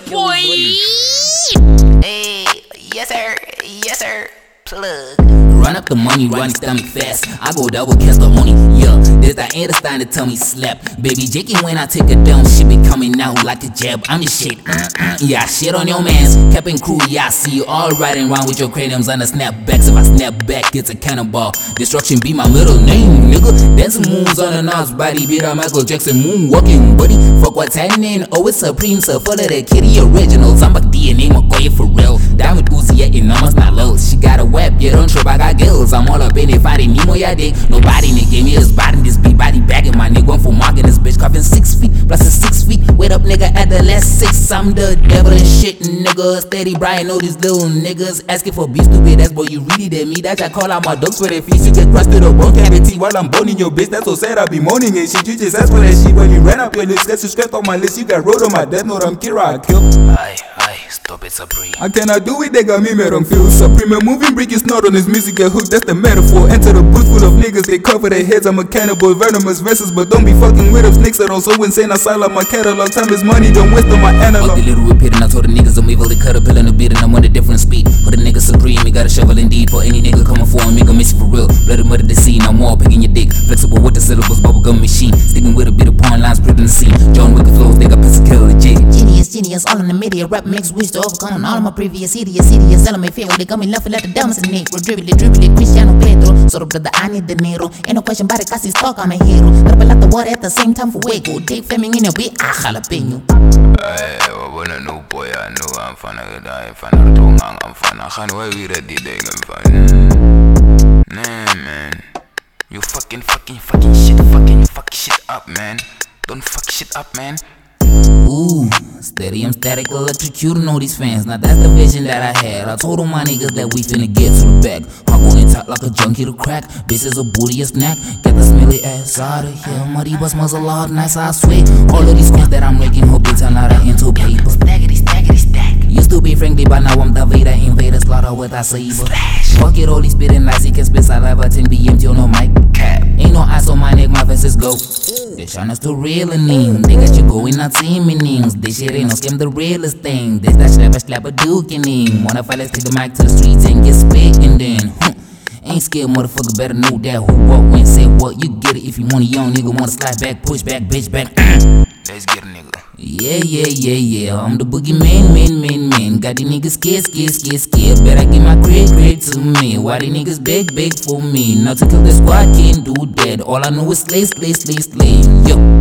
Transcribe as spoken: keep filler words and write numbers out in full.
boy. Hey, yes sir, yes sir. Plug. Run up the money, run stomach fast. I go double catch the money, yeah. There's that Einstein to tell me slap. Baby Jakey, when I take it down, she be coming out like a jab. I'm your shit, uh-uh. Yeah, shit on your mans. Captain crew, yeah, I see you all riding around with your craniums on the snapbacks. If I snap back, it's a cannonball. Destruction be my middle name, nigga. Dancing moves on a knob's body, beat on Michael Jackson, moonwalking, buddy. Fuck what's happening, oh it's Supreme, so full of the kitty originals. I'm a D N A, McCoy for real. Down with Uzi, yeah, and numbers not low. She got a web, yeah, don't trip, I got gills. I'm all up in it, fighting Nemo, yeah, dick. Nobody nigga gave me his body, this beat body bagging my nigga. One for marking this bitch, coughing six feet, plus a six feet. Wait up, nigga, at the last six. I'm the devil and shit, nigga. Steady Brian, know these little niggas asking for be stupid ass, boy. You really did me. That I call out my dogs for their feet. You get crushed to the bone cavity while I'm boning your bitch. That's so sad, I be moaning and shit. You just asked for that shit when you ran up your lips. Guess you scratched on my list. You got wrote on my death note. I'm Kira, I kill. Aye, aye, stop it, Supreme. I cannot do it, they got me mad on feel Supreme. A moving brick is not on his music, get hooked, that's the metaphor. Enter the bush full of niggas, they cover their heads. I'm a cannibal, venomous verses, but don't be fucking with them. Snakes that are so insane, I silent my catalog. Time is money, don't waste on my analog. Fuck the little repeat, and I told the niggas I'm evil, they cut a pill in a bit, and I'm on a different speed. For the nigga Supreme, he got a shovel indeed. For any nigga coming for him, make a miss for real. Bloody murder the scene, I'm all picking your dick. Flexible with the syllables, bubblegum machine. Sticking with a bit of porn lines, spreading the scene. John Wick flows, they got piss of kill legit. Genius, genius, all in the media. Rap makes wish to overcome all of my previous hideous, hideous element. Feel they got me laughing like the dumbest in it. Dribble it, dribble it, Cristiano Pedro. Sort of brother, I need dinero. Ain't no question about it, cause he's talk, I'm a hero. Drop a lot of water at the same time for Waco. Dave Fleming in a bit, ah, jalapeno. Hey, when a new boy, I know I'm fan of the I'm fan of the tongue, I'm fan of the way we ready, they I'm fan. Nah, man. You fucking, fucking, fucking shit, fucking, fuck shit up, man. Don't fuck shit up, man. Ooh, steady, I'm static, electrocuting all these fans. Now that's the vision that I had. I told all my niggas that we finna get to the back. Hop on and talk like a junkie to crack. Bitches a booty a snack. Get the smelly ass out of here. Mariba smells a lot nice, I swear. All of these coins that I'm making, hope they turn out into paper. Stackity, stackity, stack. Used to be frankly, but now I'm the Vader. Invader, slaughter with a saber. Fuck it, all these spitting lies, he can spit saliva. ten B M T on no mic. Cap. Ain't no ice on my neck, my verses go. The shyness too real and name. Niggas you going not see me names. This shit ain't no scam, the realest thing. This that slap a slap a duke in him. Wanna fight, let's take the mic to the streets and get spit and then hmm. Ain't scared, motherfucker, better know that who, what, when, say what. You get it if you want a young nigga, wanna slide back, push back, bitch back. Let's get a nigga. Yeah, yeah, yeah, yeah. I'm the boogeyman, man, man, man. Got the niggas scared, scared, scared, scared. Better get my credit, credit to me. Why the niggas beg, beg for me? Not to kill the squad, can't do that. All I know is slay, slay, slay, slay. Yo.